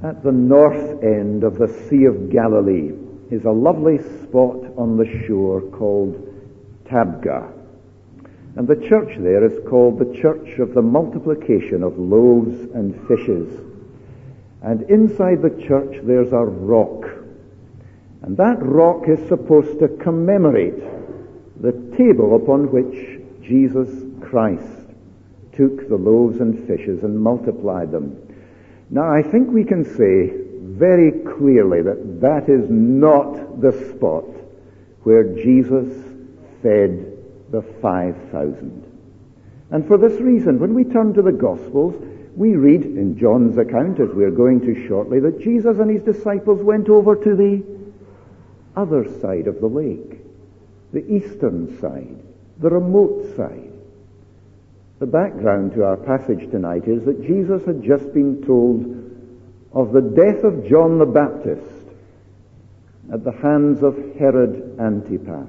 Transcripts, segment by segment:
At the north end of the Sea of Galilee is a lovely spot on the shore called Tabgha. And the church there is called the Church of the Multiplication of Loaves and Fishes. And inside the church there's a rock. And that rock is supposed to commemorate the table upon which Jesus Christ took the loaves and fishes and multiplied them. Now, I think we can say very clearly that that is not the spot where Jesus fed the 5,000. And for this reason, when we turn to the Gospels, we read in John's account, as we're going to shortly, that Jesus and his disciples went over to the other side of the lake, the eastern side, the remote side. The background to our passage tonight is that Jesus had just been told of the death of John the Baptist at the hands of Herod Antipas.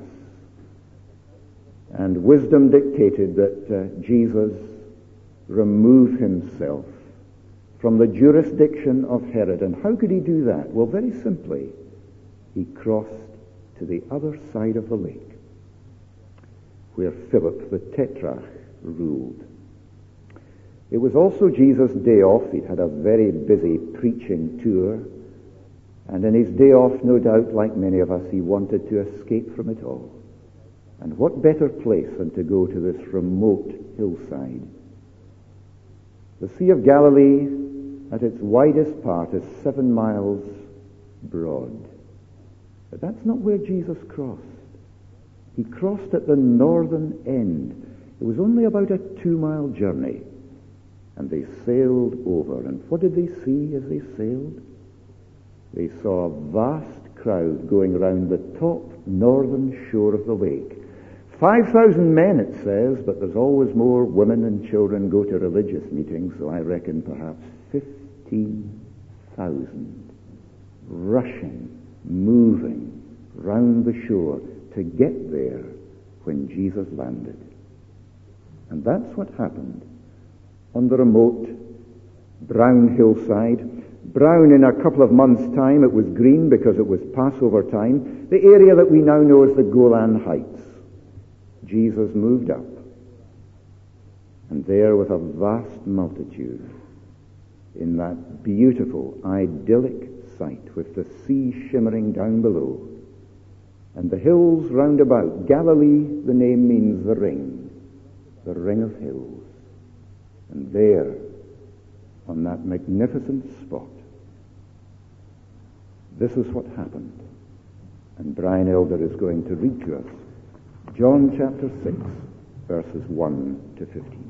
And wisdom dictated that Jesus remove himself from the jurisdiction of Herod. And how could he do that? Well, very simply, he crossed to the other side of the lake, where Philip the Tetrarch ruled. It was also Jesus' day off. He'd had a very busy preaching tour, and in his day off, no doubt, like many of us, he wanted to escape from it all. And what better place than to go to this remote hillside? The Sea of Galilee, at its widest part, is 7 miles broad. But that's not where Jesus crossed. He crossed at the northern end. It was only about a 2-mile journey. And they sailed over. And what did they see as they sailed? They saw a vast crowd going around the top northern shore of the lake. 5,000 men, it says, but there's always more women and children go to religious meetings, so I reckon perhaps 15,000 rushing, moving round the shore to get there when Jesus landed. And that's what happened on the remote brown hillside. Brown in a couple of months' time. It was green because it was Passover time. The area that we now know as the Golan Heights. Jesus moved up, and there with a vast multitude in that beautiful, idyllic sight with the sea shimmering down below and the hills round about. Galilee, the name means the ring of hills. And there, on that magnificent spot, this is what happened. And Brian Elder is going to read to us John chapter 6, verses 1 to 15.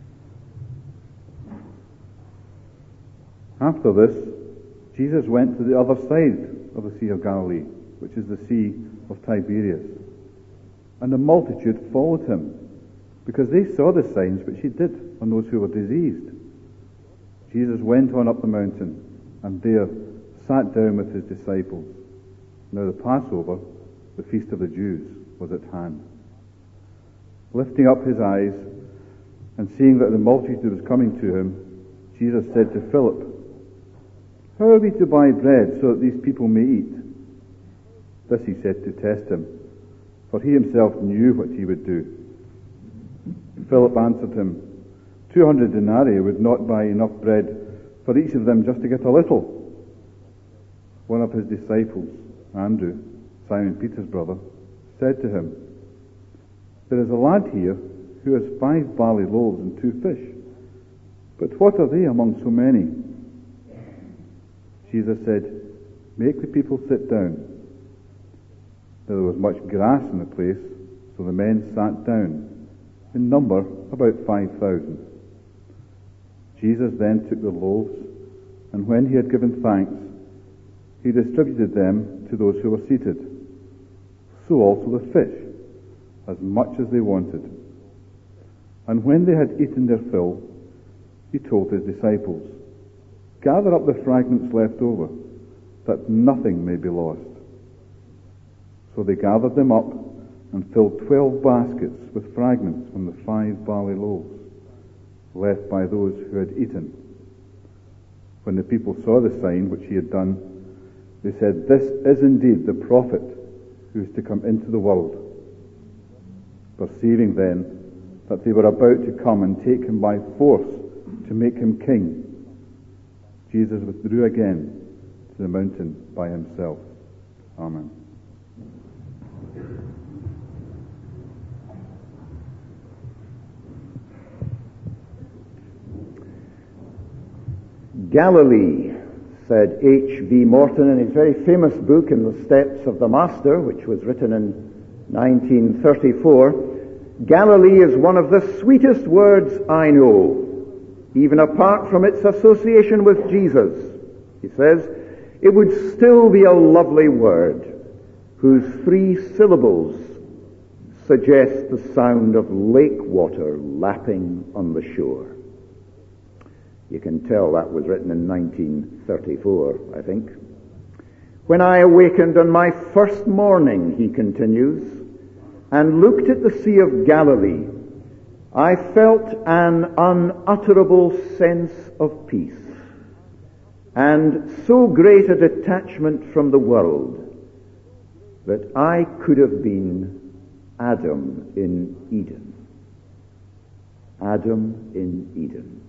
After this, Jesus went to the other side of the Sea of Galilee, which is the Sea of Tiberias. And the multitude followed him, because they saw the signs which he did on those who were diseased. Jesus went on up the mountain, and there sat down with his disciples. Now the Passover, the feast of the Jews, was at hand. Lifting up his eyes, and seeing that the multitude was coming to him, Jesus said to Philip, "How are we to buy bread so that these people may eat?" This he said to test him, for he himself knew what he would do. Philip answered him, 200 denarii would not buy enough bread for each of them just to get a little. One of his disciples, Andrew, Simon Peter's brother, said to him, "There is a lad here who has 5 barley loaves and 2 fish. But what are they among so many?" Jesus said, "Make the people sit down." Now there was much grass in the place, so the men sat down, in number about 5,000. Jesus then took the loaves, and when he had given thanks, he distributed them to those who were seated. So also the fish, as much as they wanted. And when they had eaten their fill, he told his disciples, "Gather up the fragments left over, that nothing may be lost." So they gathered them up and filled 12 baskets with fragments from the 5 barley loaves, left by those who had eaten. when the people saw the sign which he had done, they said, "This is indeed the prophet who is to come into the world." Perceiving then that they were about to come and take him by force to make him king, Jesus withdrew again to the mountain by himself. Amen. Galilee, said H.V. Morton in his very famous book In the Steps of the Master, which was written in 1934, Galilee is one of the sweetest words I know, even apart from its association with Jesus. He says, it would still be a lovely word whose 3 syllables suggest the sound of lake water lapping on the shore. You can tell that was written in 1934, I think. When I awakened on my first morning, he continues, and looked at the Sea of Galilee, I felt an unutterable sense of peace, and so great a detachment from the world that I could have been Adam in Eden. Adam in Eden.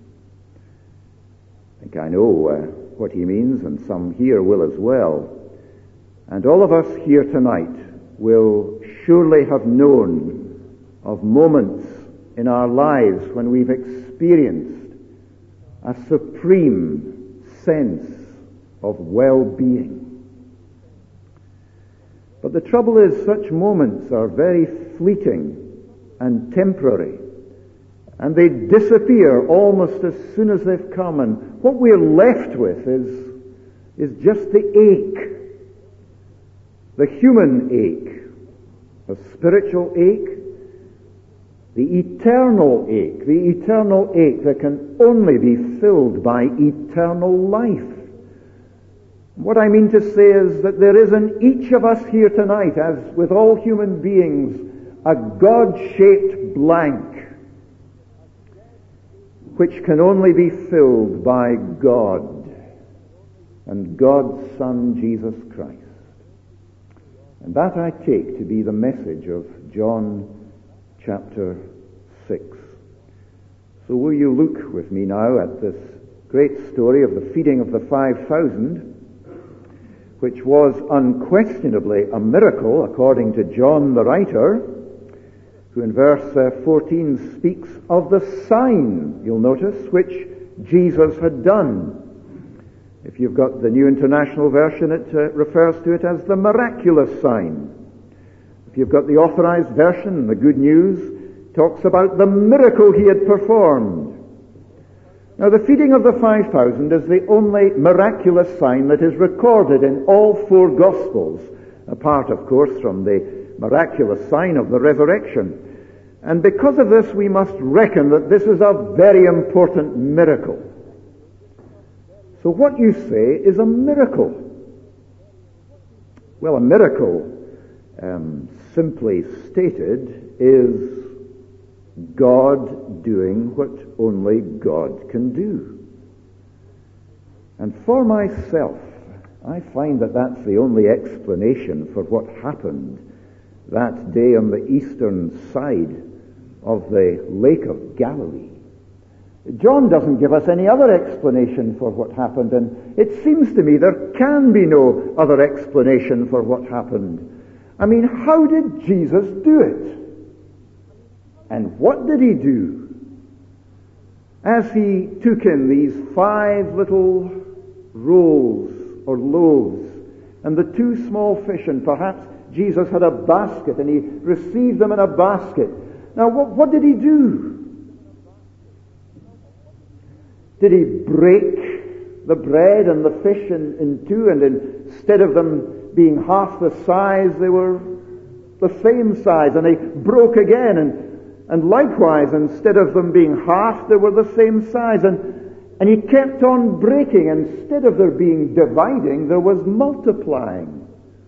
I think I know what he means, and some here will as well. And all of us here tonight will surely have known of moments in our lives when we've experienced a supreme sense of well-being. But the trouble is, such moments are very fleeting and temporary, and they disappear almost as soon as they've come, and what we're left with is just the ache, the human ache, a spiritual ache, the eternal ache that can only be filled by eternal life. What I mean to say is that there is in each of us here tonight, as with all human beings, a God-shaped blank which can only be filled by God and God's Son, Jesus Christ. And that I take to be the message of John chapter 6. So will you look with me now at this great story of the feeding of the 5,000, which was unquestionably a miracle according to John the writer, who in verse 14 speaks of the sign, you'll notice, which Jesus had done. If you've got the New International Version, it refers to it as the miraculous sign. If you've got the Authorized Version, the Good News talks about the miracle he had performed. Now, the feeding of the 5,000 is the only miraculous sign that is recorded in all 4 Gospels, apart, of course, from the miraculous sign of the resurrection. And because of this, we must reckon that this is a very important miracle. So what you say is a miracle. Well, a miracle, simply stated, is God doing what only God can do. And for myself, I find that that's the only explanation for what happened that day on the eastern side of the Lake of Galilee. John doesn't give us any other explanation for what happened, and it seems to me there can be no other explanation for what happened. I mean, how did Jesus do it? And what did he do? As he took in these 5 little rolls or loaves and the 2 small fish, and perhaps Jesus had a basket and he received them in a basket. Now, what did he do? Did he break the bread and the fish in 2, and instead of them being half the size, they were the same size, and he broke again, and likewise, instead of them being half, they were the same size, and he kept on breaking. Instead of there being dividing, there was multiplying.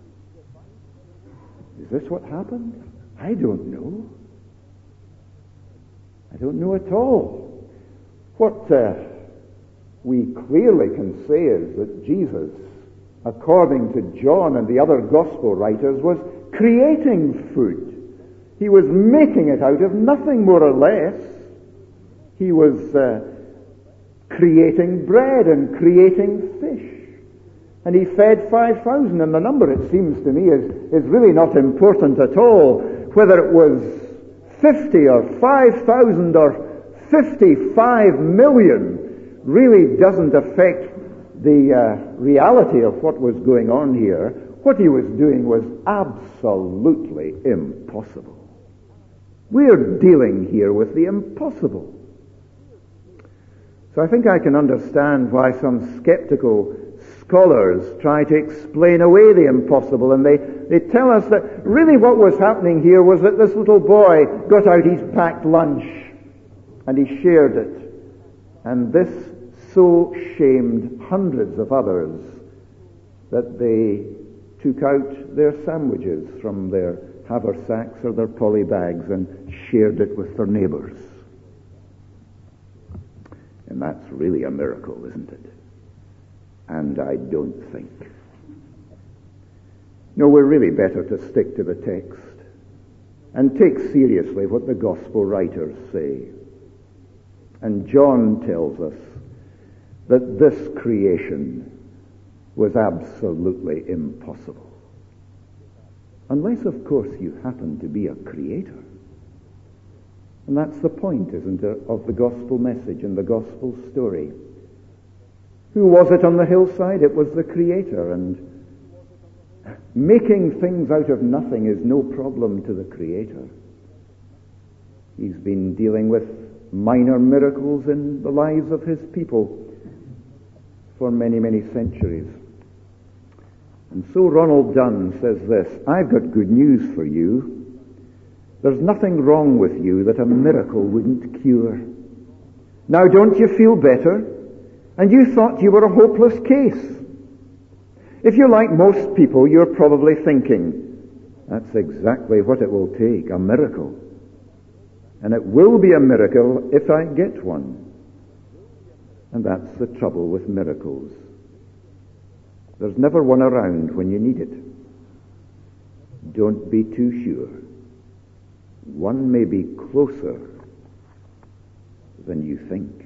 Is this what happened? I don't know. I don't know at all. What we clearly can say is that Jesus, according to John and the other gospel writers, was creating food. He was making it out of nothing, more or less. He was creating bread and creating fish. And he fed 5,000, and the number, it seems to me, is really not important at all. Whether it was 50 or 5,000 or 55 million really doesn't affect the reality of what was going on here. What he was doing was absolutely impossible. We're dealing here with the impossible. So I think I can understand why some skeptical scholars try to explain away the impossible, and they tell us that really what was happening here was that this little boy got out his packed lunch and he shared it. And this so shamed hundreds of others that they took out their sandwiches from their haversacks or their poly bags and shared it with their neighbors. And that's really a miracle, isn't it? And I don't think. No, we're really better to stick to the text and take seriously what the gospel writers say. And John tells us that this creation was absolutely impossible. Unless, of course, you happen to be a creator. And that's the point, isn't it, of the gospel message and the gospel story. Who was it on the hillside? It was the Creator, and making things out of nothing is no problem to the Creator. He's been dealing with minor miracles in the lives of his people for many, many centuries. And so Ronald Dunn says this: I've got good news for you. There's nothing wrong with you that a miracle wouldn't cure. Now, don't you feel better? And you thought you were a hopeless case. If you're like most people, you're probably thinking, that's exactly what it will take, a miracle. And it will be a miracle if I get one. And that's the trouble with miracles. There's never one around when you need it. Don't be too sure. One may be closer than you think.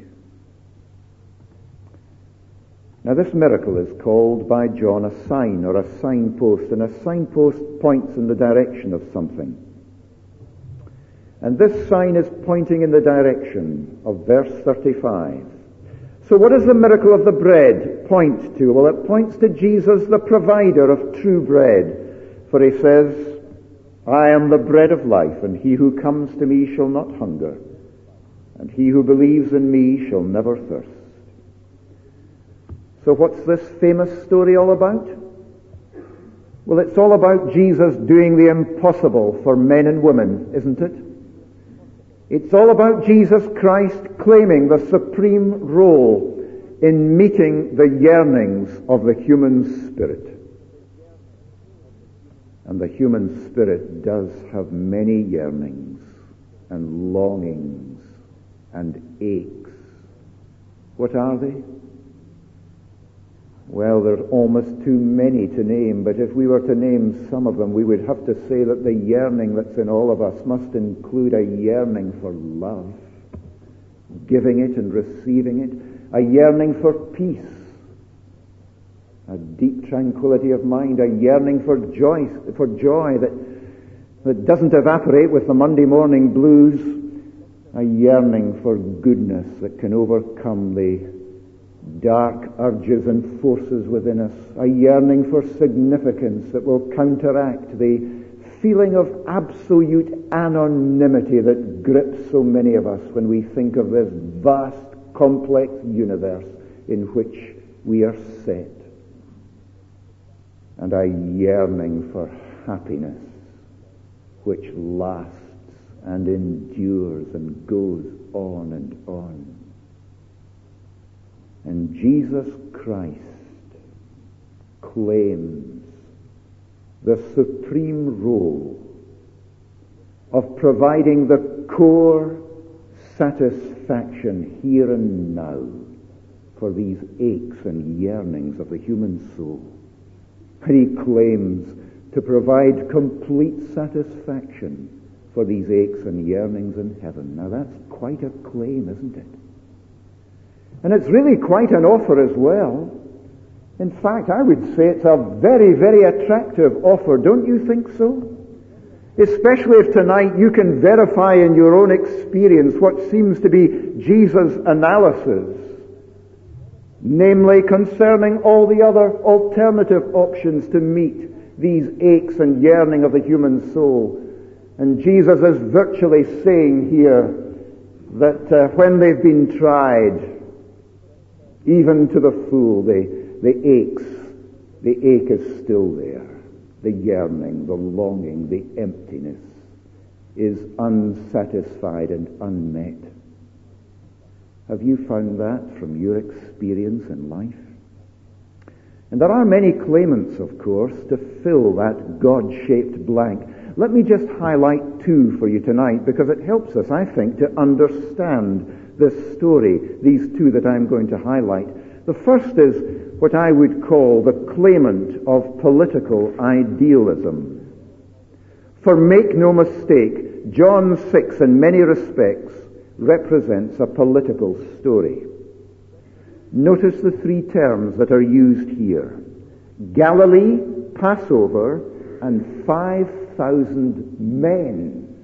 Now, this miracle is called by John a sign or a signpost, and a signpost points in the direction of something. And this sign is pointing in the direction of verse 35. So what does the miracle of the bread point to? Well, it points to Jesus, the provider of true bread. For he says, I am the bread of life, and he who comes to me shall not hunger, and he who believes in me shall never thirst. So what's this famous story all about? Well, it's all about Jesus doing the impossible for men and women, isn't it? It's all about Jesus Christ claiming the supreme role in meeting the yearnings of the human spirit. And the human spirit does have many yearnings and longings and aches. What are they? Well, there's almost too many to name, but if we were to name some of them, we would have to say that the yearning that's in all of us must include a yearning for love, giving it and receiving it, a yearning for peace, a deep tranquility of mind, a yearning for joy that doesn't evaporate with the Monday morning blues, a yearning for goodness that can overcome the dark urges and forces within us, a yearning for significance that will counteract the feeling of absolute anonymity that grips so many of us when we think of this vast, complex universe in which we are set, and a yearning for happiness which lasts and endures and goes on and on. And Jesus Christ claims the supreme role of providing the core satisfaction here and now for these aches and yearnings of the human soul. And he claims to provide complete satisfaction for these aches and yearnings in heaven. Now that's quite a claim, isn't it? And it's really quite an offer as well. In fact, I would say it's a very, very attractive offer. Don't you think so? Especially if tonight you can verify in your own experience what seems to be Jesus' analysis, namely concerning all the other alternative options to meet these aches and yearning of the human soul. And Jesus is virtually saying here that when they've been tried, even to the full, the ache is still there. The yearning, the longing, the emptiness is unsatisfied and unmet. Have you found that from your experience in life? And there are many claimants, of course, to fill that God-shaped blank. Let me just highlight two for you tonight because it helps us, I think, to understand this story, these two that I'm going to highlight. The first is what I would call the claimant of political idealism. For make no mistake, John 6 in many respects represents a political story. Notice the three terms that are used here: Galilee, Passover, and 5,000 men.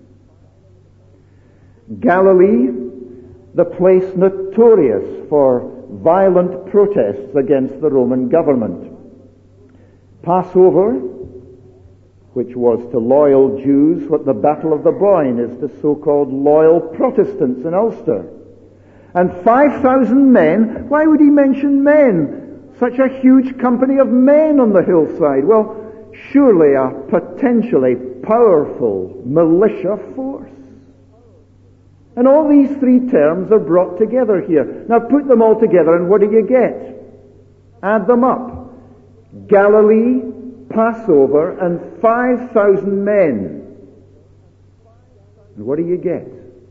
Galilee, the place notorious for violent protests against the Roman government. Passover, which was to loyal Jews what the Battle of the Boyne is to so-called loyal Protestants in Ulster. And 5,000 men, why would he mention men? Such a huge company of men on the hillside. Well, surely a potentially powerful militia force. And all these three terms are brought together here. Now put them all together and what do you get? Add them up. Galilee, Passover, and 5,000 men. And what do you get?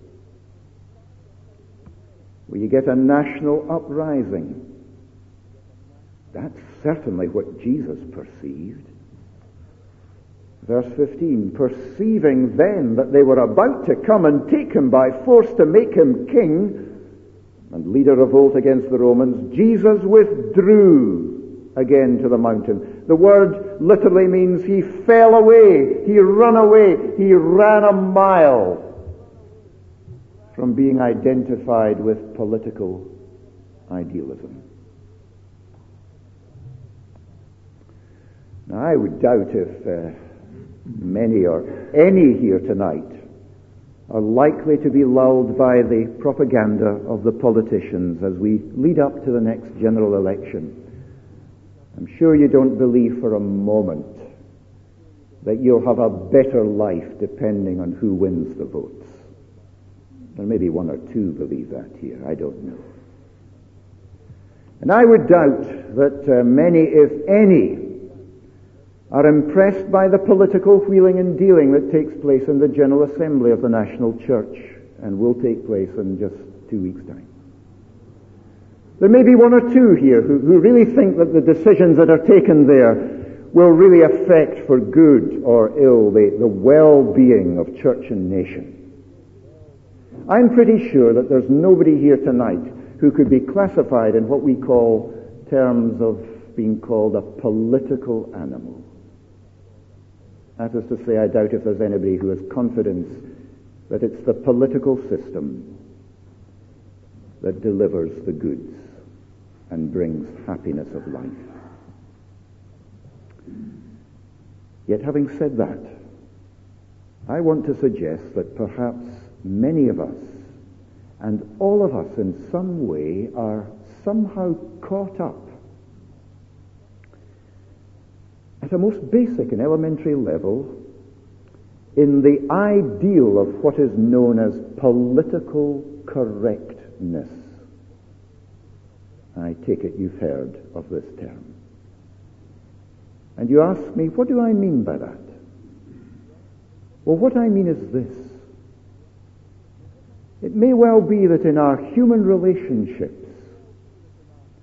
Well, you get a national uprising. That's certainly what Jesus perceived. Verse 15, perceiving then that they were about to come and take him by force to make him king and lead a revolt against the Romans, Jesus withdrew again to the mountain. The word literally means he fell away, he ran away, he ran a mile from being identified with political idealism. Now, I would doubt if many or any here tonight are likely to be lulled by the propaganda of the politicians as we lead up to the next general election. I'm sure you don't believe for a moment that you'll have a better life depending on who wins the votes. There may be one or two believe that here, I don't know. And I would doubt that many, if any, are impressed by the political wheeling and dealing that takes place in the General Assembly of the National Church and will take place in just 2 weeks' time. There may be one or two here who really think that the decisions that are taken there will really affect for good or ill the well-being of church and nation. I'm pretty sure that there's nobody here tonight who could be classified in what we call terms of being called a political animal. That is to say, I doubt if there's anybody who has confidence that it's the political system that delivers the goods and brings happiness of life. Yet having said that, I want to suggest that perhaps many of us, and all of us in some way, are somehow caught up at a most basic and elementary level in the ideal of what is known as political correctness. I take it you've heard of this term. And you ask me, what do I mean by that? Well, what I mean is this. It may well be that in our human relationships,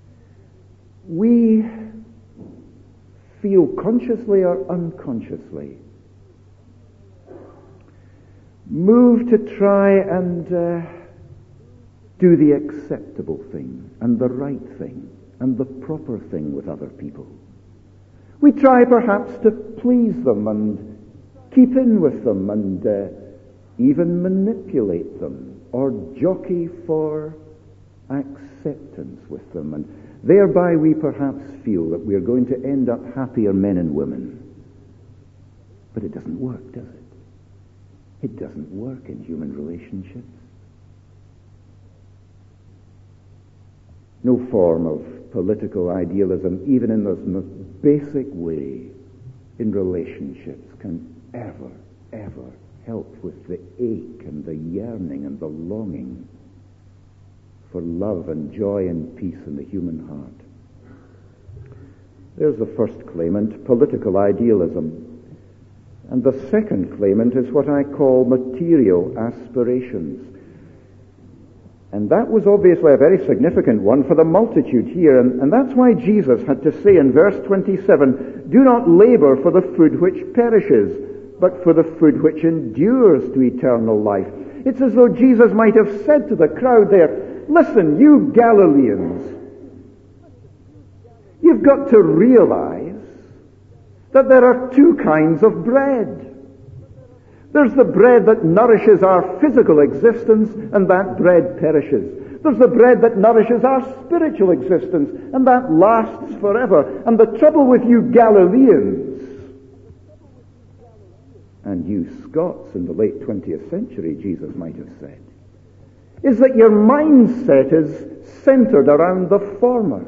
we feel consciously or unconsciously moved to try and do the acceptable thing and the right thing and the proper thing with other people. We try perhaps to please them and keep in with them and even manipulate them or jockey for acceptance with them, and thereby we perhaps feel that we are going to end up happier men and women. But it doesn't work, does it? It doesn't work in human relationships. No form of political idealism, even in the most basic way in relationships, can ever help with the ache and the yearning and the longing for love and joy and peace in the human heart. There's the first claimant, political idealism. And the second claimant is what I call material aspirations. And that was obviously a very significant one for the multitude here. And that's why Jesus had to say in verse 27, "Do not labor for the food which perishes, but for the food which endures to eternal life." It's as though Jesus might have said to the crowd there, "Listen, you Galileans, you've got to realize that there are two kinds of bread. There's the bread that nourishes our physical existence, and that bread perishes. There's the bread that nourishes our spiritual existence, and that lasts forever. And the trouble with you Galileans, and you Scots in the late 20th century, Jesus might have said, is that your mindset is centered around the former.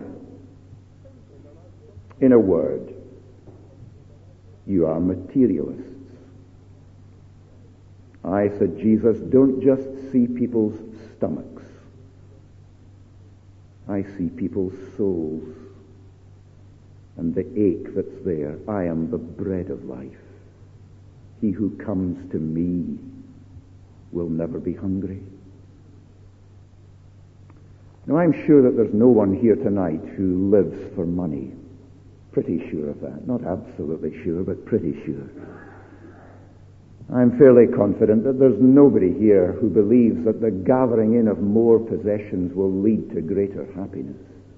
In a word, you are materialists. I, said Jesus, don't just see people's stomachs. I see people's souls and the ache that's there. I am the bread of life. He who comes to me will never be hungry. Now, I'm sure that there's no one here tonight who lives for money. Pretty sure of that. Not absolutely sure, but pretty sure. I'm fairly confident that there's nobody here who believes that the gathering in of more possessions will lead to greater happiness.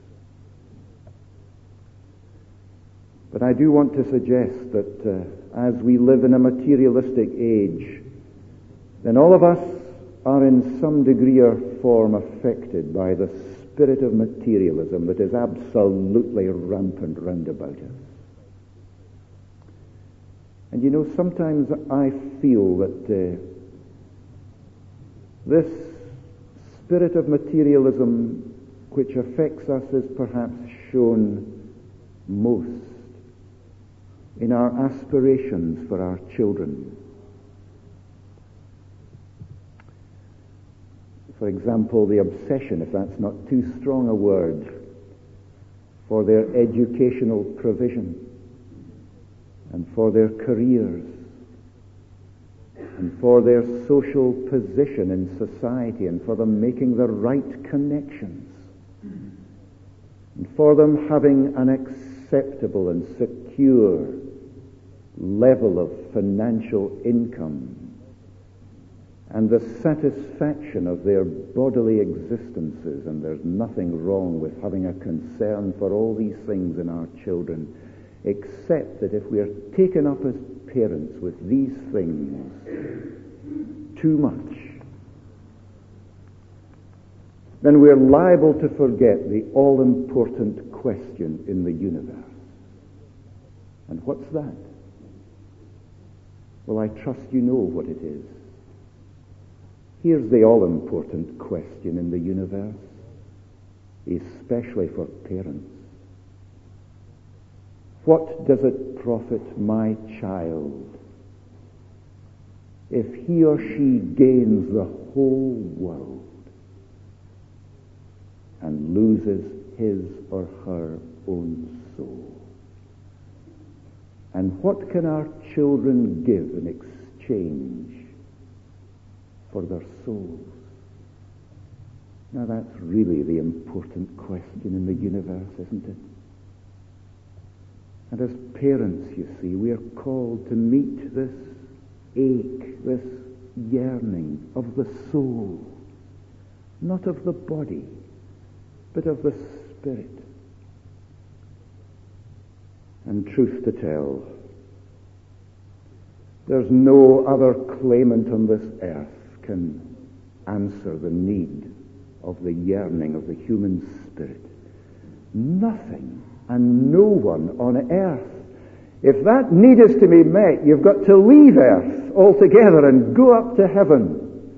But I do want to suggest that as we live in a materialistic age, then all of us are in some degree or form affected by the spirit of materialism that is absolutely rampant round about us. And you know, sometimes I feel that this spirit of materialism which affects us is perhaps shown most in our aspirations for our children. For example, the obsession, if that's not too strong a word, for their educational provision and for their careers and for their social position in society and for them making the right connections and for them having an acceptable and secure level of financial income and the satisfaction of their bodily existences. And there's nothing wrong with having a concern for all these things in our children, except that if we are taken up as parents with these things too much, then we're liable to forget the all-important question in the universe. And what's that? Well, I trust you know what it is. Here's the all-important question in the universe, especially for parents. What does it profit my child if he or she gains the whole world and loses his or her own soul? And what can our children give in exchange for their souls? Now that's really the important question in the universe, isn't it? And as parents, you see, we are called to meet this ache, this yearning of the soul, not of the body, but of the spirit. And truth to tell, there's no other claimant on this earth can answer the need of the yearning of the human spirit. Nothing and no one on earth. If that need is to be met, you've got to leave earth altogether and go up to heaven.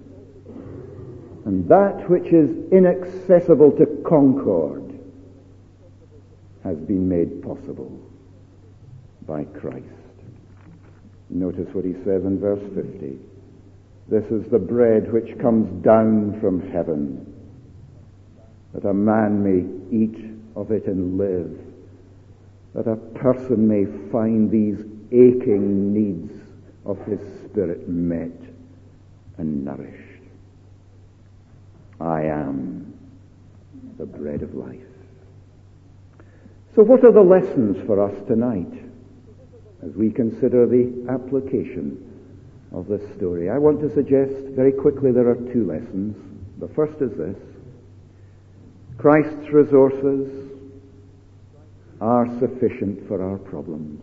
And that which is inaccessible to concord has been made possible by Christ. Notice what he says in verse 50. This is the bread which comes down from heaven, that a man may eat of it and live, that a person may find these aching needs of his spirit met and nourished. I am the bread of life. So what are the lessons for us tonight as we consider the application of this story? I want to suggest very quickly there are two lessons. The first is this: Christ's resources are sufficient for our problems.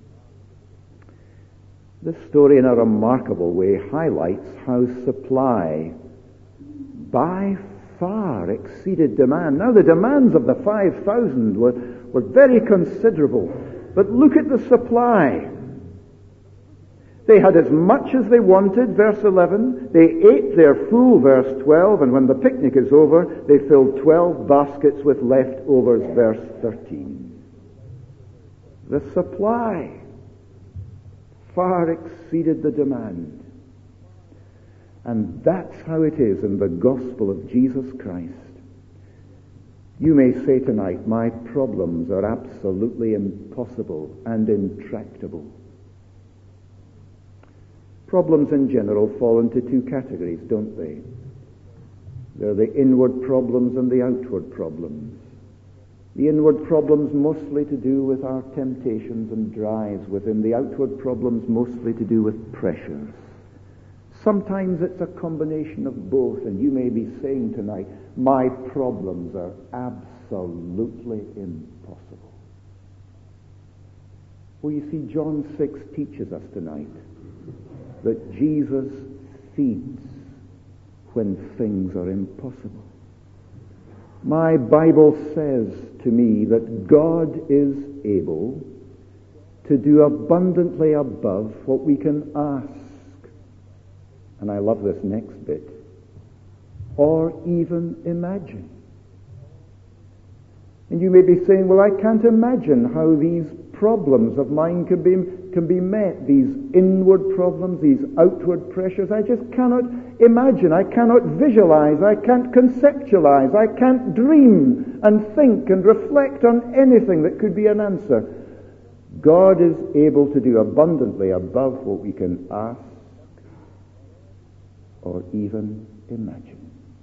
This story in a remarkable way highlights how supply by far exceeded demand. Now the demands of the 5,000 were very considerable, but look at the supply. They had as much as they wanted, verse 11. They ate their full, verse 12, and when the picnic is over, they filled 12 baskets with leftovers, verse 13. The supply far exceeded the demand. And that's how it is in the gospel of Jesus Christ. You may say tonight, my problems are absolutely impossible and intractable. Problems in general fall into two categories, don't they? They're the inward problems and the outward problems. The inward problems mostly to do with our temptations and drives within. The outward problems mostly to do with pressures. Sometimes it's a combination of both, and you may be saying tonight, my problems are absolutely impossible. Well, you see, John 6 teaches us tonight that Jesus feeds when things are impossible. My Bible says to me that God is able to do abundantly above what we can ask. And I love this next bit. Or even imagine. And you may be saying, well, I can't imagine how these problems of mine can be met, these inward problems, these outward pressures. I just cannot imagine. I cannot visualize. I can't conceptualize. I can't dream and think and reflect on anything that could be an answer. God is able to do abundantly above what we can ask or even imagine.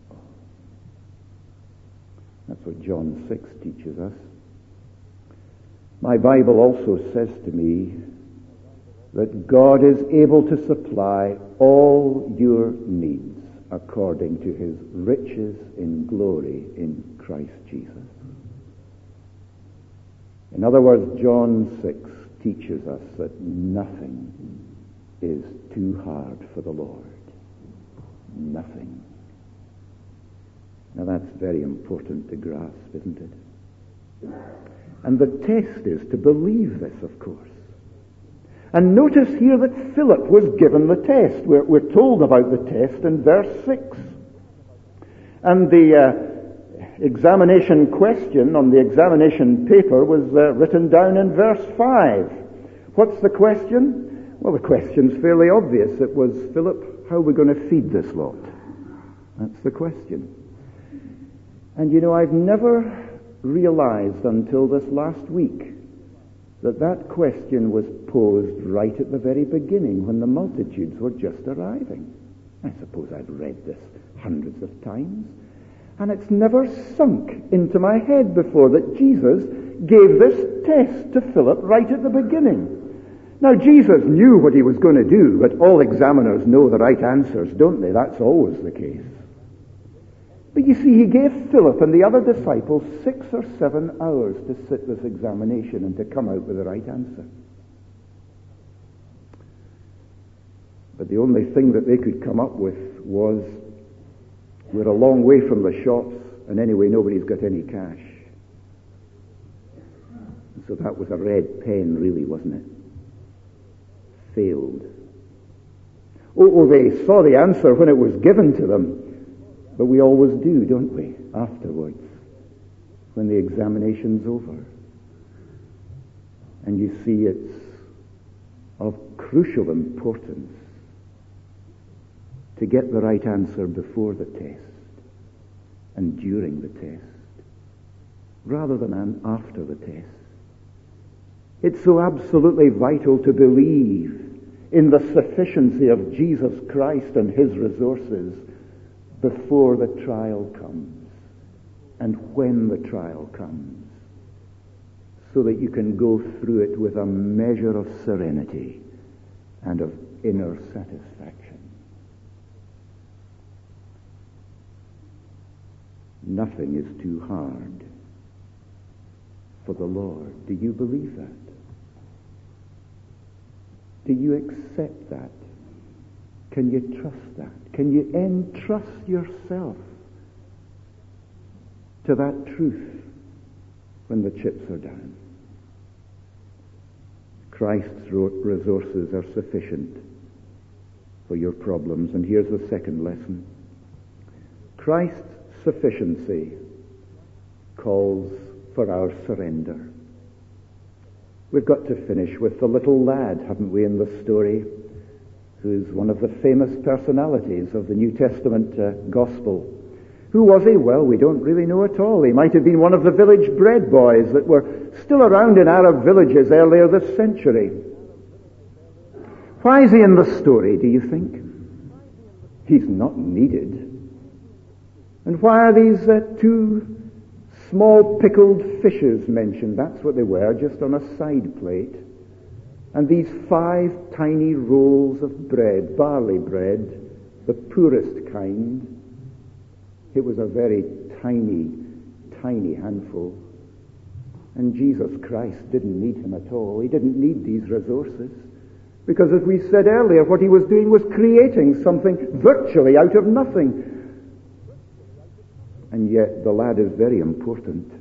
That's what John 6 teaches us. My Bible also says to me that God is able to supply all your needs according to his riches in glory in Christ Jesus. In other words, John 6 teaches us that nothing is too hard for the Lord. Nothing. Now that's very important to grasp, isn't it? And the test is to believe this, of course. And notice here that Philip was given the test. We're told about the test in verse 6. And the examination question on the examination paper was written down in verse 5. What's the question? Well, the question's fairly obvious. It was, Philip, how are we going to feed this lot? That's the question. And you know, I've never realized until this last week that question was posed right at the very beginning when the multitudes were just arriving. I suppose I've read this hundreds of times, and it's never sunk into my head before that Jesus gave this test to Philip right at the beginning. Now, Jesus knew what he was going to do, but all examiners know the right answers, don't they? That's always the case. But you see, he gave Philip and the other disciples 6 or 7 hours to sit this examination and to come out with the right answer. But the only thing that they could come up with was, we're a long way from the shops, and anyway, nobody's got any cash. So that was a red pen, really, wasn't it? Failed. Oh, they saw the answer when it was given to them. But we always do, don't we, afterwards, when the examination's over. And you see it's of crucial importance to get the right answer before the test and during the test, rather than after the test. It's so absolutely vital to believe in the sufficiency of Jesus Christ and his resources before the trial comes and when the trial comes, so that you can go through it with a measure of serenity and of inner satisfaction. Nothing is too hard for the Lord. Do you believe that? Do you accept that? Can you trust that? Can you entrust yourself to that truth when the chips are down? Christ's resources are sufficient for your problems. And here's the second lesson. Christ's sufficiency calls for our surrender. We've got to finish with the little lad, haven't we, in the story, who's one of the famous personalities of the New Testament gospel. Who was he? Well, we don't really know at all. He might have been one of the village bread boys that were still around in Arab villages earlier this century. Why is he in the story, do you think? He's not needed. And why are these 2 small pickled fishes mentioned? That's what they were, just on a side plate. And these 5 tiny rolls of bread, barley bread, the poorest kind. It was a very tiny, tiny handful. And Jesus Christ didn't need him at all. He didn't need these resources. Because as we said earlier, what he was doing was creating something virtually out of nothing. And yet the lad is very important.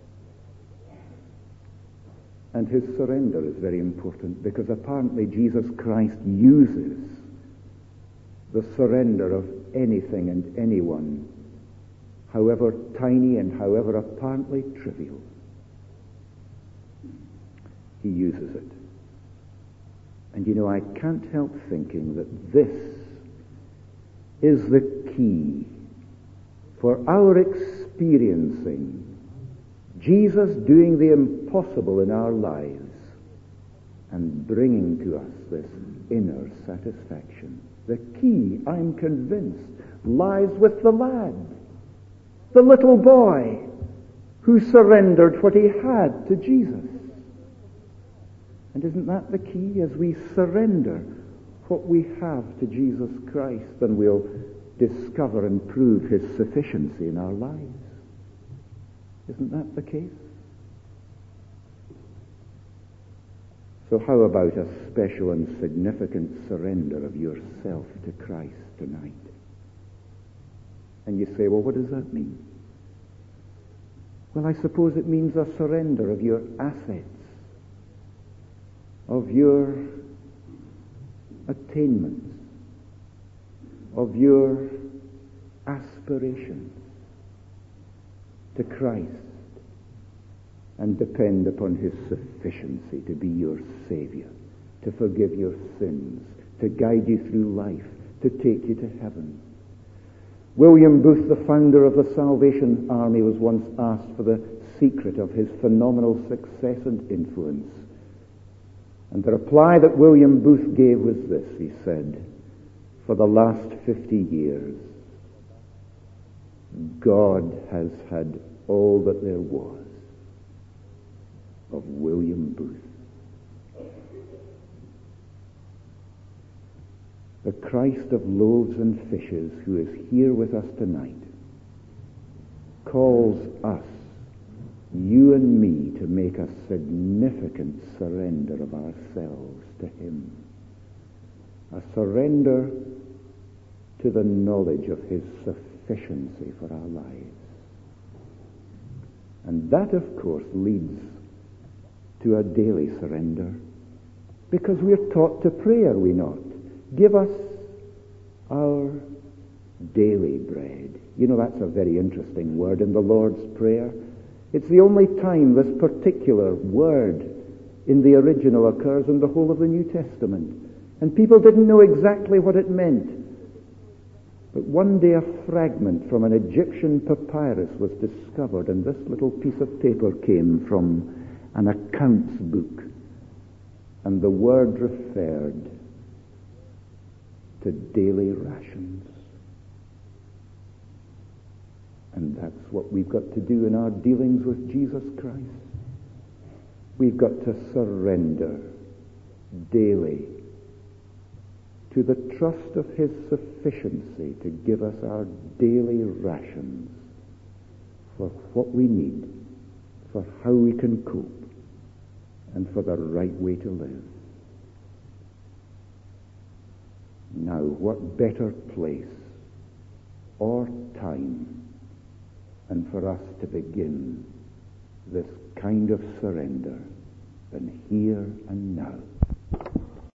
And his surrender is very important, because apparently Jesus Christ uses the surrender of anything and anyone, however tiny and however apparently trivial. He uses it. And you know, I can't help thinking that this is the key for our experiencing Jesus doing the impossible in our lives and bringing to us this inner satisfaction. The key, I'm convinced, lies with the lad, the little boy who surrendered what he had to Jesus. And isn't that the key? As we surrender what we have to Jesus Christ, then we'll discover and prove his sufficiency in our lives. Isn't that the case? So how about a special and significant surrender of yourself to Christ tonight? And you say, well, what does that mean? Well, I suppose it means a surrender of your assets, of your attainments, of your aspirations to Christ, and depend upon his sufficiency to be your Savior, to forgive your sins, to guide you through life, to take you to heaven. William Booth, the founder of the Salvation Army, was once asked for the secret of his phenomenal success and influence. And the reply that William Booth gave was this. He said, for the last 50 years, God has had all that there was. of William Booth. The Christ of loaves and fishes, who is here with us tonight, calls us, you and me, to make a significant surrender of ourselves to him. A surrender to the knowledge of his sufficiency for our lives. And that, of course, leads to a daily surrender, because we're taught to pray, are we not? Give us our daily bread. You know, that's a very interesting word in the Lord's Prayer. It's the only time this particular word in the original occurs in the whole of the New Testament. And people didn't know exactly what it meant. But one day a fragment from an Egyptian papyrus was discovered, and this little piece of paper came from an accounts book. And the word referred to daily rations. And that's what we've got to do in our dealings with Jesus Christ. We've got to surrender daily to the trust of his sufficiency to give us our daily rations for what we need, for how we can cope, and for the right way to live. Now, what better place or time and for us to begin this kind of surrender than here and now?